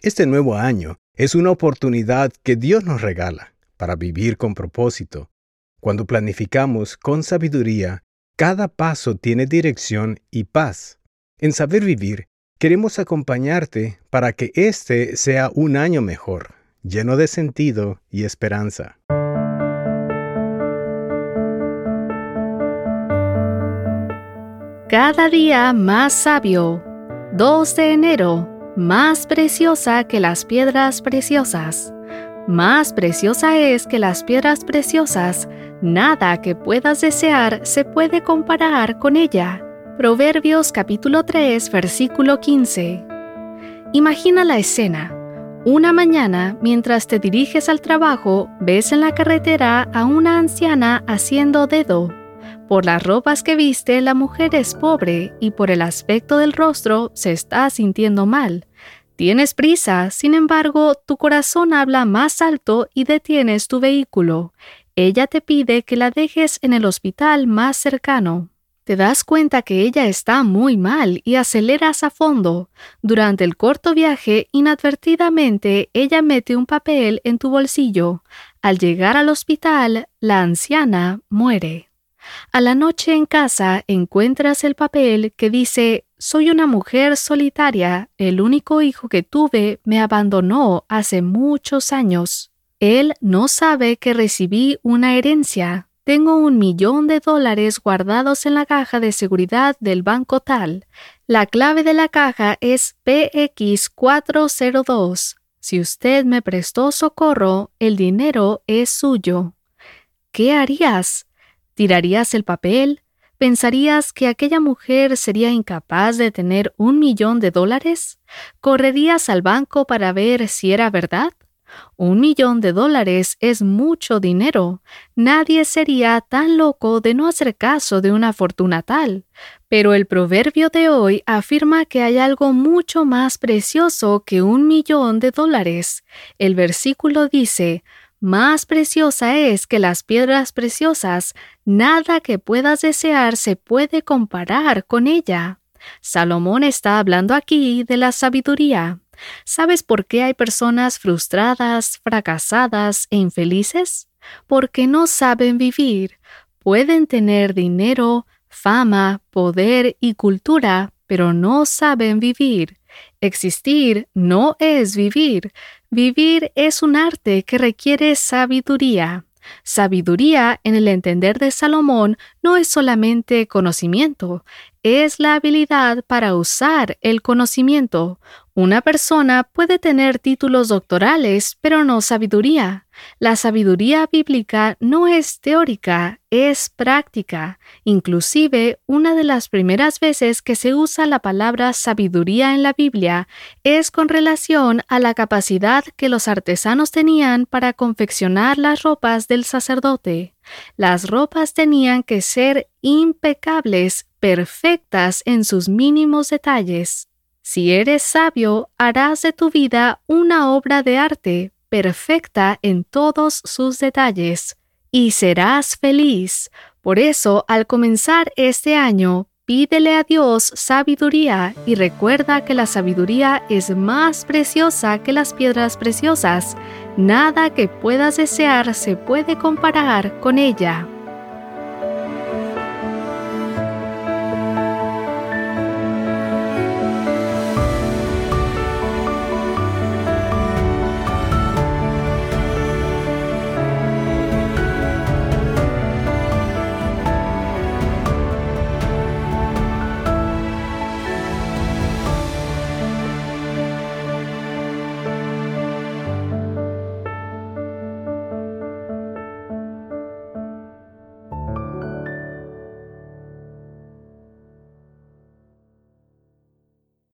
Este nuevo año es una oportunidad que Dios nos regala para vivir con propósito. Cuando planificamos con sabiduría, cada paso tiene dirección y paz. En Saber Vivir, queremos acompañarte para que este sea un año mejor, lleno de sentido y esperanza. Cada día más sabio. 2 de enero. Más preciosa que las piedras preciosas. Más preciosa es que las piedras preciosas. Nada que puedas desear se puede comparar con ella. Proverbios capítulo 3, versículo 15. Imagina la escena. Una mañana, mientras te diriges al trabajo, ves en la carretera a una anciana haciendo dedo. Por las ropas que viste, la mujer es pobre y por el aspecto del rostro se está sintiendo mal. Tienes prisa, sin embargo, tu corazón habla más alto y detienes tu vehículo. Ella te pide que la dejes en el hospital más cercano. Te das cuenta que ella está muy mal y aceleras a fondo. Durante el corto viaje, inadvertidamente, ella mete un papel en tu bolsillo. Al llegar al hospital, la anciana muere. A la noche en casa encuentras el papel que dice: «Soy una mujer solitaria, el único hijo que tuve me abandonó hace muchos años. Él no sabe que recibí una herencia. Tengo $1,000,000 guardados en la caja de seguridad del banco tal. La clave de la caja es PX402. Si usted me prestó socorro, el dinero es suyo». ¿Qué harías? ¿Tirarías el papel? ¿Pensarías que aquella mujer sería incapaz de tener $1,000,000? ¿Correrías al banco para ver si era verdad? $1,000,000 es mucho dinero. Nadie sería tan loco de no hacer caso de una fortuna tal. Pero el proverbio de hoy afirma que hay algo mucho más precioso que $1,000,000. El versículo dice: «Más preciosa es que las piedras preciosas, nada que puedas desear se puede comparar con ella». Salomón está hablando aquí de la sabiduría. ¿Sabes por qué hay personas frustradas, fracasadas e infelices? Porque no saben vivir. Pueden tener dinero, fama, poder y cultura, pero no saben vivir. Existir no es vivir. Vivir es un arte que requiere sabiduría. Sabiduría, en el entender de Salomón, no es solamente conocimiento, es la habilidad para usar el conocimiento. Una persona puede tener títulos doctorales, pero no sabiduría. La sabiduría bíblica no es teórica, es práctica. Inclusive, una de las primeras veces que se usa la palabra sabiduría en la Biblia es con relación a la capacidad que los artesanos tenían para confeccionar las ropas del sacerdote. Las ropas tenían que ser impecables, perfectas en sus mínimos detalles. Si eres sabio, harás de tu vida una obra de arte, perfecta en todos sus detalles, y serás feliz. Por eso, al comenzar este año, pídele a Dios sabiduría y recuerda que la sabiduría es más preciosa que las piedras preciosas. Nada que puedas desear se puede comparar con ella.